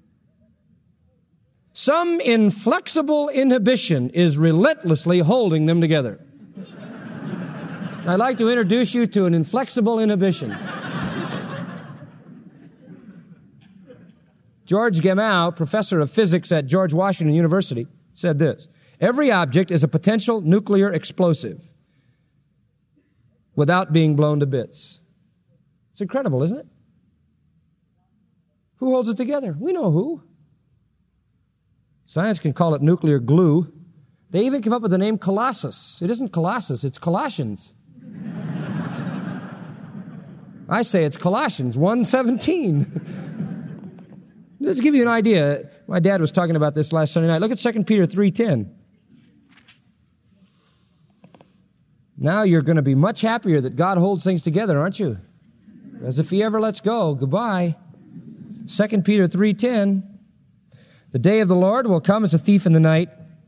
Some inflexible inhibition is relentlessly holding them together. I'd like to introduce you to an inflexible inhibition. George Gamow, professor of physics at George Washington University, said this: every object is a potential nuclear explosive without being blown to bits. It's incredible, isn't it? Who holds it together? We know who. Science can call it nuclear glue. They even came up with the name Colossus. It isn't Colossus, it's Colossians. I say it's Colossians 1:17. Let's give you an idea. My dad was talking about this last Sunday night. Look at 2 Peter 3:10. Now you're going to be much happier that God holds things together, aren't you? Because if he ever lets go, goodbye. 2 Peter 3:10. The day of the Lord will come as a thief in the night.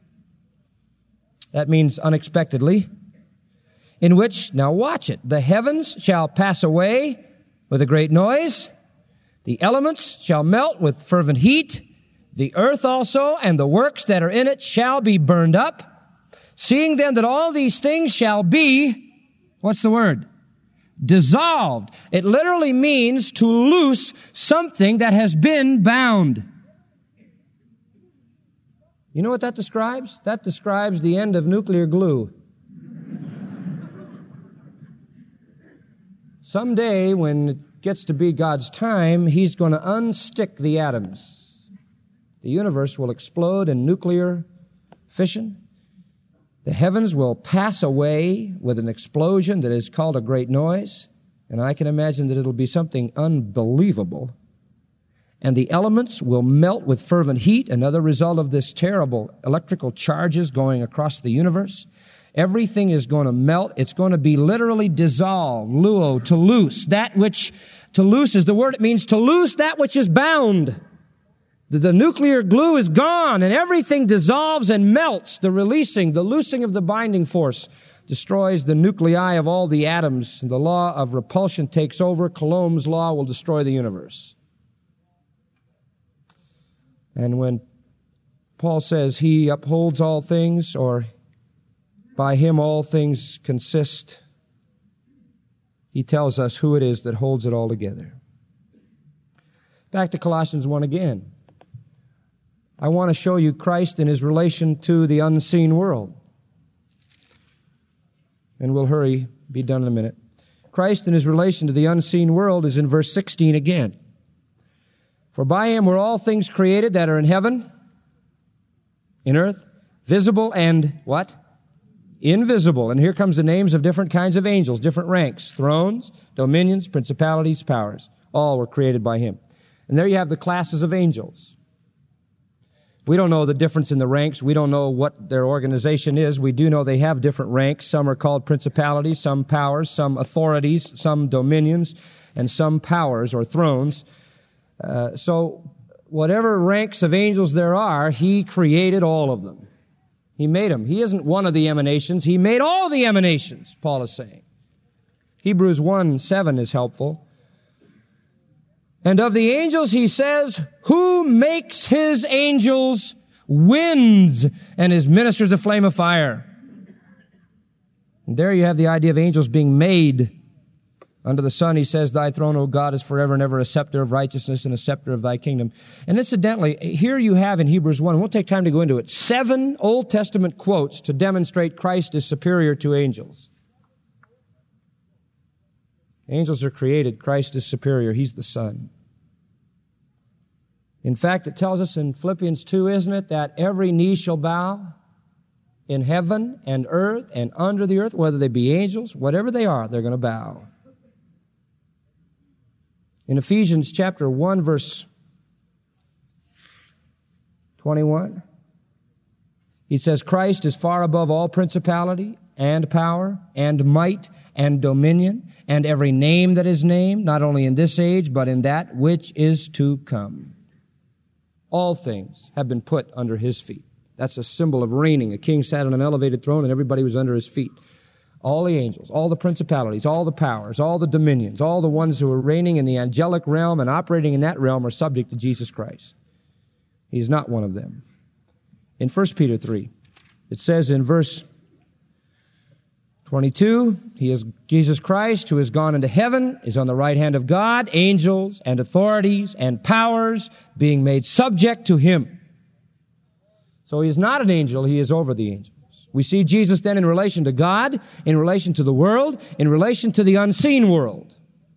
That means unexpectedly. In which, now watch it, the heavens shall pass away with a great noise. The elements shall melt with fervent heat. The earth also and the works that are in it shall be burned up. Seeing then that all these things shall be, what's the word? Dissolved. It literally means to loose something that has been bound. You know what that describes? That describes the end of nuclear glue. Someday, when it gets to be God's time, he's going to unstick the atoms. The universe will explode in nuclear fission. The heavens will pass away with an explosion that is called a great noise, and I can imagine that it'll be something unbelievable. And the elements will melt with fervent heat, another result of this terrible electrical charges going across the universe. Everything is going to melt. It's going to be literally dissolved. Luo, to loose. That which, to loose is the word. It means to loose that which is bound. The nuclear glue is gone and everything dissolves and melts. The loosing of the binding force destroys the nuclei of all the atoms. The law of repulsion takes over. Coulomb's law will destroy the universe. And when Paul says he upholds all things, or by him all things consist, he tells us who it is that holds it all together. Back to Colossians 1 again. I want to show you Christ in his relation to the unseen world. And we'll hurry, be done in a minute. Christ in his relation to the unseen world is in verse 16 again. For by him were all things created that are in heaven, in earth, visible and what? Invisible. And here comes the names of different kinds of angels, different ranks, thrones, dominions, principalities, powers. All were created by him. And there you have the classes of angels. We don't know the difference in the ranks. We don't know what their organization is. We do know they have different ranks. Some are called principalities, some powers, some authorities, some dominions, and some powers or thrones. So whatever ranks of angels there are, he created all of them. He made them. He isn't one of the emanations. He made all the emanations, Paul is saying. Hebrews 1:7 is helpful. And of the angels, he says, who makes his angels winds and his ministers a flame of fire? And there you have the idea of angels being made. Under the sun, he says, thy throne, O God, is forever and ever a scepter of righteousness and a scepter of thy kingdom. And incidentally, here you have in Hebrews 1, we'll take time to go into it, 7 Old Testament quotes to demonstrate Christ is superior to angels. Angels are created. Christ is superior. He's the Son. In fact, it tells us in Philippians 2, isn't it, that every knee shall bow in heaven and earth and under the earth, whether they be angels, whatever they are, they're going to bow. In Ephesians chapter 1, verse 21, he says, Christ is far above all principality and power and might and dominion and every name that is named, not only in this age, but in that which is to come. All things have been put under his feet. That's a symbol of reigning. A king sat on an elevated throne and everybody was under his feet. All the angels, all the principalities, all the powers, all the dominions, all the ones who are reigning in the angelic realm and operating in that realm are subject to Jesus Christ. He's not one of them. In 1 Peter 3, it says in verse 22, he is Jesus Christ who has gone into heaven, is on the right hand of God, angels and authorities and powers being made subject to him. So he is not an angel, he is over the angels. We see Jesus then in relation to God, in relation to the world, in relation to the unseen world.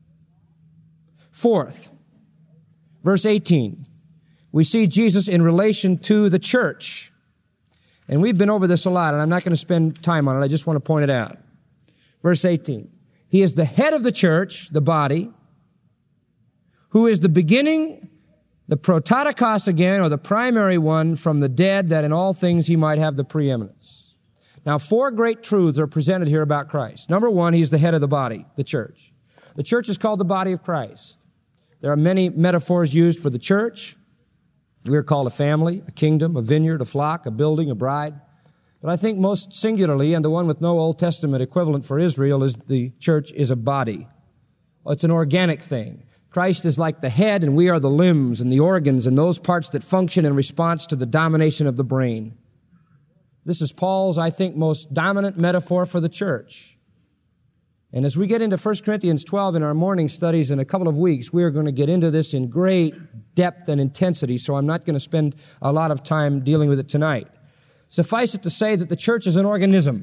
Fourth, verse 18, we see Jesus in relation to the church. And we've been over this a lot, and I'm not going to spend time on it. I just want to point it out. Verse 18. He is the head of the church, the body, who is the beginning, the prototokos again, or the primary one from the dead, that in all things he might have the preeminence. Now, 4 great truths are presented here about Christ. Number 1, he's the head of the body, the church. The church is called the body of Christ. There are many metaphors used for the church. We're called a family, a kingdom, a vineyard, a flock, a building, a bride. But I think most singularly, and the one with no Old Testament equivalent for Israel, is the church is a body. It's an organic thing. Christ is like the head, and we are the limbs and the organs and those parts that function in response to the domination of the brain. This is Paul's, I think, most dominant metaphor for the church. And as we get into 1 Corinthians 12 in our morning studies in a couple of weeks, we are going to get into this in great depth and intensity, so I'm not going to spend a lot of time dealing with it tonight. Suffice it to say that the church is an organism.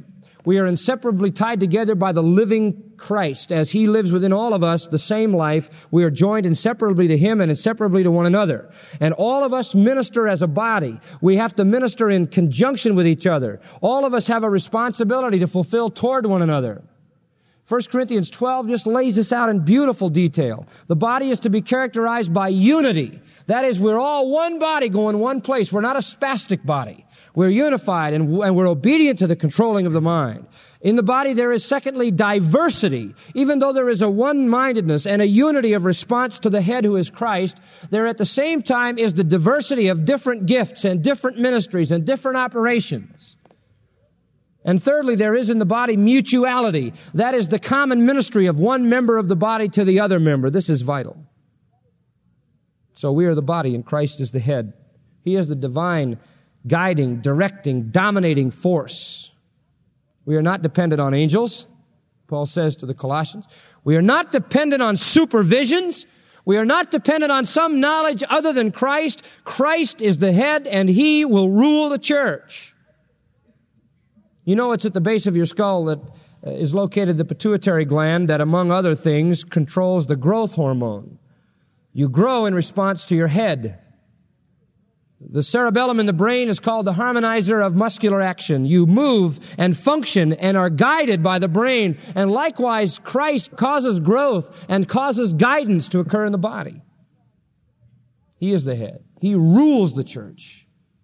We are inseparably tied together by the living Christ. As He lives within all of us the same life, we are joined inseparably to Him and inseparably to one another. And all of us minister as a body. We have to minister in conjunction with each other. All of us have a responsibility to fulfill toward one another. 1 Corinthians 12 just lays this out in beautiful detail. The body is to be characterized by unity. That is, we're all one body going one place. We're not a spastic body. We're unified and we're obedient to the controlling of the mind. In the body, there is, secondly, diversity. Even though there is a one-mindedness and a unity of response to the head who is Christ, there at the same time is the diversity of different gifts and different ministries and different operations. And thirdly, there is in the body mutuality. That is the common ministry of one member of the body to the other member. This is vital. So we are the body and Christ is the head. He is the divine, guiding, directing, dominating force. We are not dependent on angels, Paul says to the Colossians. We are not dependent on supervisions. We are not dependent on some knowledge other than Christ. Christ is the head and He will rule the church. You know, it's at the base of your skull that is located the pituitary gland that, among other things, controls the growth hormone. You grow in response to your head. The cerebellum in the brain is called the harmonizer of muscular action. You move and function and are guided by the brain. And likewise, Christ causes growth and causes guidance to occur in the body. He is the head. He rules the church.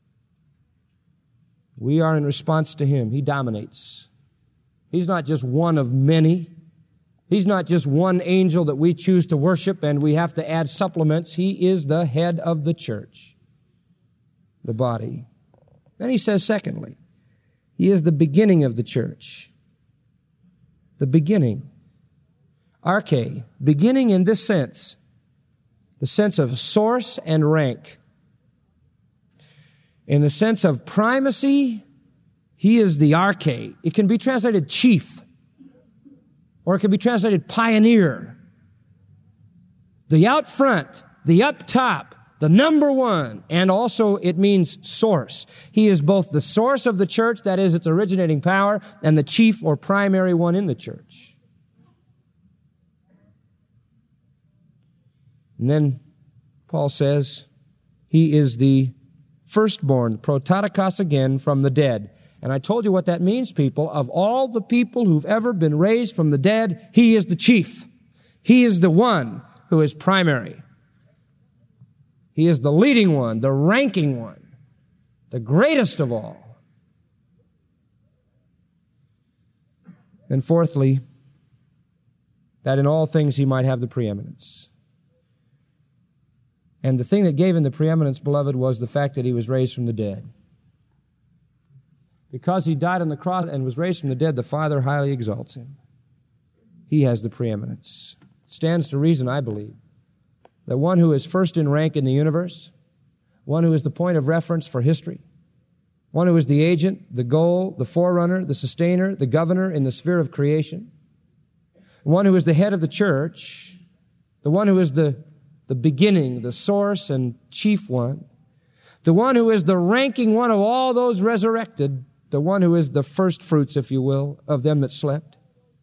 We are in response to Him. He dominates. He's not just one of many. He's not just one angel that we choose to worship and we have to add supplements. He is the head of the church, the body. Then he says, secondly, He is the beginning of the church. The beginning. Arche, beginning in this sense, the sense of source and rank. In the sense of primacy, He is the arche. It can be translated chief, or it can be translated pioneer. The out front, the up top, the number one, and also it means source. He is both the source of the church, that is its originating power, and the chief or primary one in the church. And then Paul says, He is the firstborn, prototokos again, from the dead. And I told you what that means, people. Of all the people who've ever been raised from the dead, He is the chief. He is the one who is primary. He is the leading one, the ranking one, the greatest of all. And fourthly, that in all things He might have the preeminence. And the thing that gave Him the preeminence, beloved, was the fact that He was raised from the dead. Because He died on the cross and was raised from the dead, the Father highly exalts Him. He has the preeminence. It stands to reason, I believe, that one who is first in rank in the universe, one who is the point of reference for history, one who is the agent, the goal, the forerunner, the sustainer, the governor in the sphere of creation, one who is the head of the church, the one who is the beginning, the source and chief one, the one who is the ranking one of all those resurrected, the one who is the first fruits, if you will, of them that slept.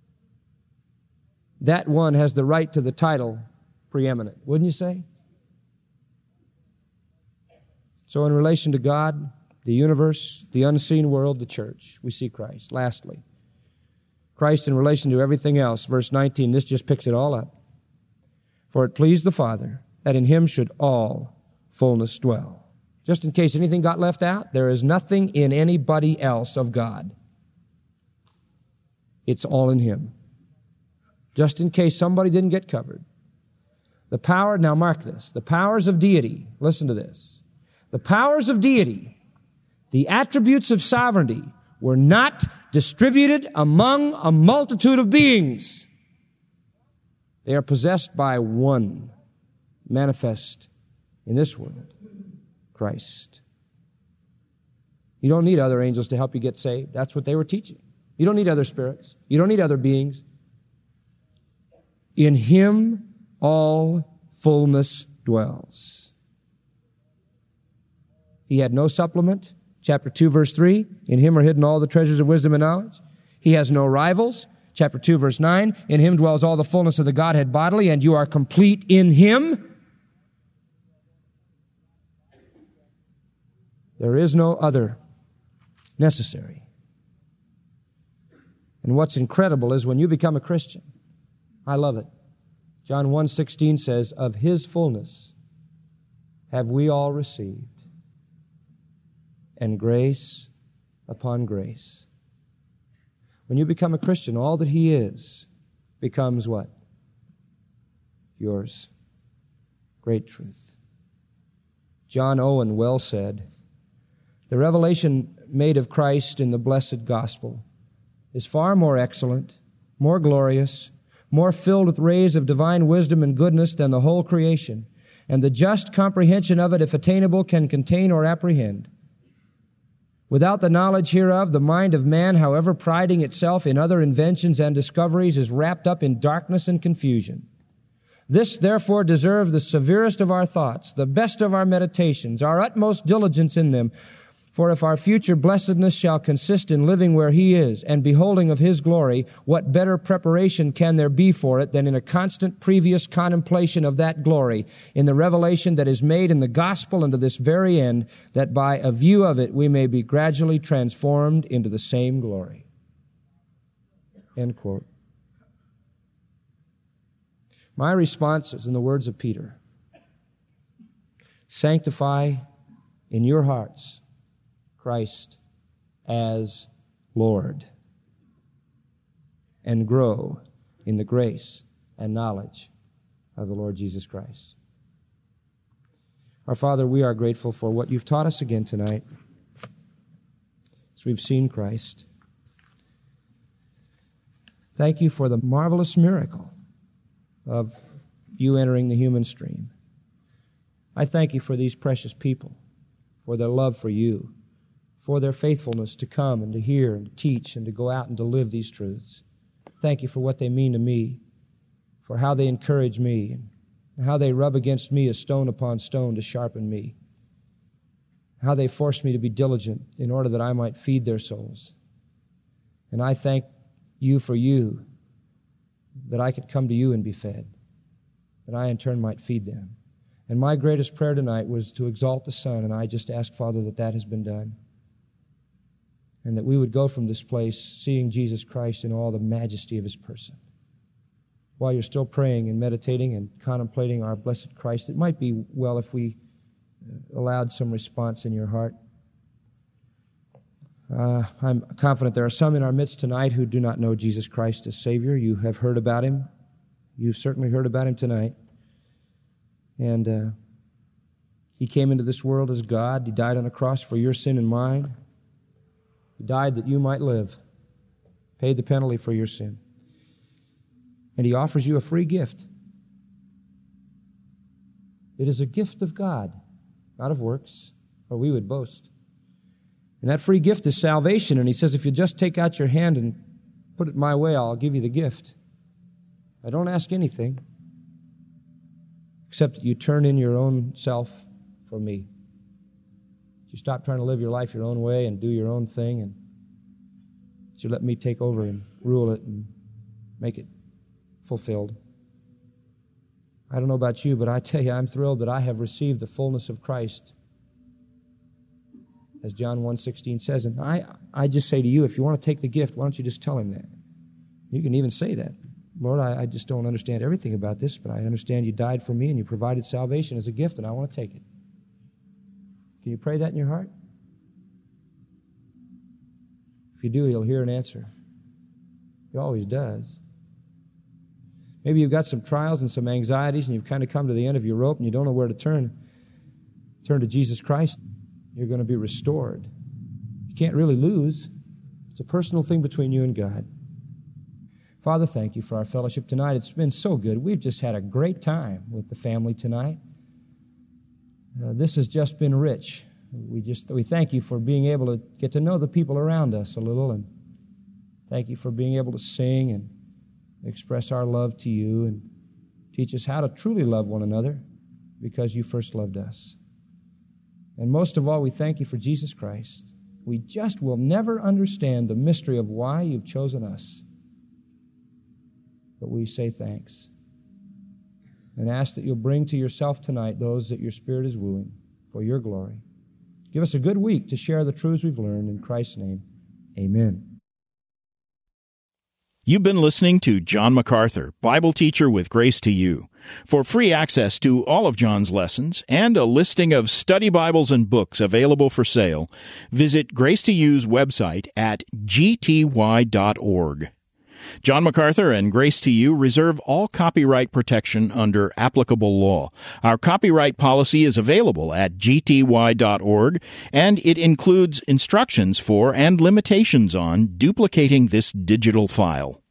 That one has the right to the title preeminent, wouldn't you say? So in relation to God, the universe, the unseen world, the church, we see Christ. Lastly, Christ in relation to everything else. Verse 19, this just picks it all up. For it pleased the Father that in Him should all fullness dwell. Just in case anything got left out, there is nothing in anybody else of God. It's all in Him. Just in case somebody didn't get covered. The power, now mark this, the powers of deity, listen to this. The powers of deity, the attributes of sovereignty, were not distributed among a multitude of beings. They are possessed by one, manifest in this world, Christ. You don't need other angels to help you get saved. That's what they were teaching. You don't need other spirits. You don't need other beings. In Him all fullness dwells. He had no supplement. Chapter 2, verse 3, in Him are hidden all the treasures of wisdom and knowledge. He has no rivals. Chapter 2, verse 9, in Him dwells all the fullness of the Godhead bodily, and you are complete in Him. There is no other necessary. And what's incredible is when you become a Christian, I love it. John 1:16 says, of His fullness have we all received, and grace upon grace. When you become a Christian, all that He is becomes what? Yours. Great truth. John Owen well said, the revelation made of Christ in the blessed gospel is far more excellent, more glorious, more filled with rays of divine wisdom and goodness than the whole creation, and the just comprehension of it, if attainable, can contain or apprehend. Without the knowledge hereof, the mind of man, however priding itself in other inventions and discoveries, is wrapped up in darkness and confusion. This, therefore, deserves the severest of our thoughts, the best of our meditations, our utmost diligence in them. For if our future blessedness shall consist in living where He is and beholding of His glory, what better preparation can there be for it than in a constant previous contemplation of that glory, in the revelation that is made in the gospel unto this very end, that by a view of it we may be gradually transformed into the same glory. End quote. My response is in the words of Peter. Sanctify in your hearts Christ as Lord, and grow in the grace and knowledge of the Lord Jesus Christ. Our Father, we are grateful for what You've taught us again tonight as we've seen Christ. Thank You for the marvelous miracle of You entering the human stream. I thank You for these precious people, for their love for You, for their faithfulness to come and to hear and to teach and to go out and to live these truths. Thank You for what they mean to me, for how they encourage me, and how they rub against me a stone upon stone to sharpen me, how they force me to be diligent in order that I might feed their souls. And I thank You for You, that I could come to You and be fed, that I in turn might feed them. And my greatest prayer tonight was to exalt the Son, and I just ask, Father, that that has been done. And that we would go from this place seeing Jesus Christ in all the majesty of His person. While you're still praying and meditating and contemplating our blessed Christ, it might be well if we allowed some response in your heart. I'm confident there are some in our midst tonight who do not know Jesus Christ as Savior. You have heard about Him. You've certainly heard about Him tonight. And He came into this world as God. He died on a cross for your sin and mine. He died that you might live, paid the penalty for your sin. And He offers you a free gift. It is a gift of God, not of works, or we would boast. And that free gift is salvation. And He says, if you just take out your hand and put it my way, I'll give you the gift. I don't ask anything except that you turn in your own self for Me. You stop trying to live your life your own way and do your own thing, and you let Me take over and rule it and make it fulfilled. I don't know about you, but I tell you, I'm thrilled that I have received the fullness of Christ, as John 1:16 says. And I just say to you, if you want to take the gift, why don't you just tell Him that? You can even say that. Lord, I just don't understand everything about this, but I understand You died for me and You provided salvation as a gift, and I want to take it. Can you pray that in your heart? If you do, He'll hear an answer. He always does. Maybe you've got some trials and some anxieties, and you've kind of come to the end of your rope and you don't know where to turn. Turn to Jesus Christ. You're going to be restored. You can't really lose. It's a personal thing between you and God. Father, thank You for our fellowship tonight. It's been so good. We've just had a great time with the family tonight. This has just been rich. We thank You for being able to get to know the people around us a little, and thank You for being able to sing and express our love to You and teach us how to truly love one another because You first loved us. And most of all, we thank You for Jesus Christ. We just will never understand the mystery of why you've chosen us. But we say thanks and ask that you'll bring to yourself tonight those that your Spirit is wooing for your glory. Give us a good week to share the truths we've learned. In Christ's name, amen. You've been listening to John MacArthur, Bible teacher with Grace to You. For free access to all of John's lessons and a listing of study Bibles and books available for sale, visit Grace to You's website at gty.org. John MacArthur and Grace to You reserve all copyright protection under applicable law. Our copyright policy is available at gty.org, and it includes instructions for and limitations on duplicating this digital file.